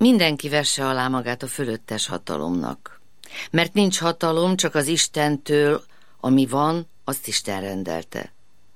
Mindenki vesse alá magát a fölöttes hatalomnak, mert nincs hatalom csak az Istentől, ami van, azt Isten rendelte.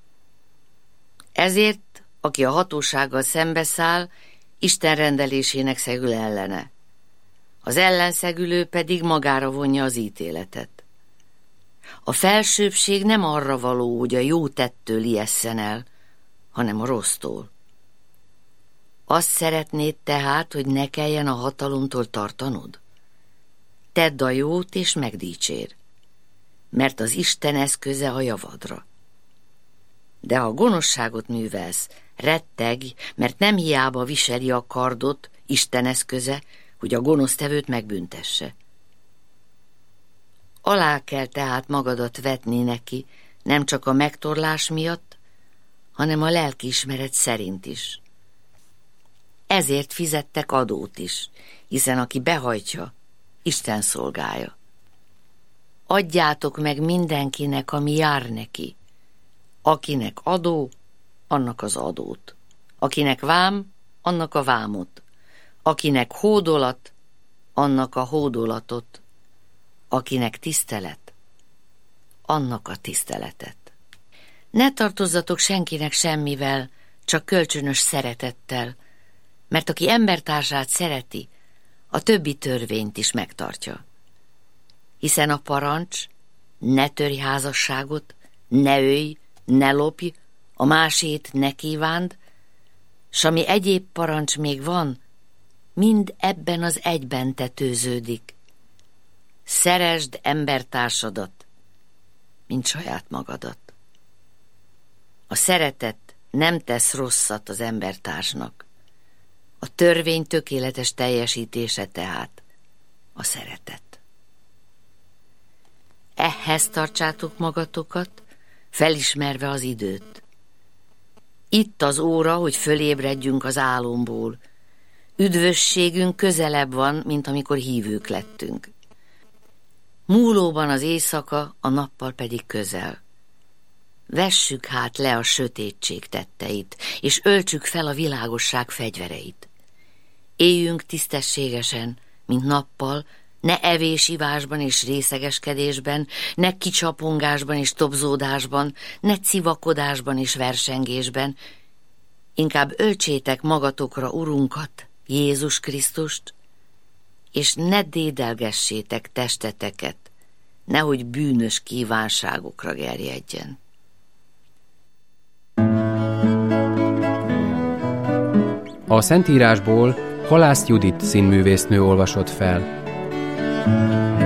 Ezért, aki a hatósággal szembeszáll, Isten rendelésének szegül ellene. Az ellenszegülő pedig magára vonja az ítéletet. A felsőbbség nem arra való, hogy a jó tettől ijesszen el, hanem a rossztól. Azt szeretnéd tehát, hogy ne kelljen a hatalomtól tartanod? Tedd a jót és megdicsér, mert az Isten eszköze a javadra. De ha gonoszságot művelsz, rettegj, mert nem hiába viseli a kardot, Isten eszköze, hogy a gonosztevőt megbüntesse. Alá kell tehát magadat vetni neki, nem csak a megtorlás miatt, hanem a lelkiismeret szerint is. Ezért fizettek adót is, hiszen aki behajtja, Isten szolgálja. Adjátok meg mindenkinek, ami jár neki. Akinek adó, annak az adót. Akinek vám, annak a vámot. Akinek hódolat, annak a hódolatot. Akinek tisztelet, annak a tiszteletet. Ne tartozzatok senkinek semmivel, csak kölcsönös szeretettel, mert aki embertársát szereti, a többi törvényt is megtartja. Hiszen a parancs, ne törj házasságot, ne ölj, ne lopj, a másét ne kívánd, s ami egyéb parancs még van, mind ebben az egyben tetőződik. Szeresd embertársadat, mint saját magadat. A szeretet nem tesz rosszat az embertársnak. A törvény tökéletes teljesítése tehát a szeretet. Ehhez tartsátok magatokat, felismerve az időt. Itt az óra, hogy fölébredjünk az álomból. Üdvösségünk közelebb van, mint amikor hívők lettünk. Múlóban az éjszaka, a nappal pedig közel. Vessük hát le a sötétség tetteit, és öltsük fel a világosság fegyvereit. Éljünk tisztességesen, mint nappal, ne evés-ivásban és részegeskedésben, ne kicsapongásban és tobzódásban, ne civakodásban és versengésben. Inkább öltsétek magatokra Urunkat, Jézus Krisztust, és ne dédelgessétek testeteket, nehogy bűnös kívánságokra gerjedjen. A Szentírásból Halász Judit színművésznő olvasott fel.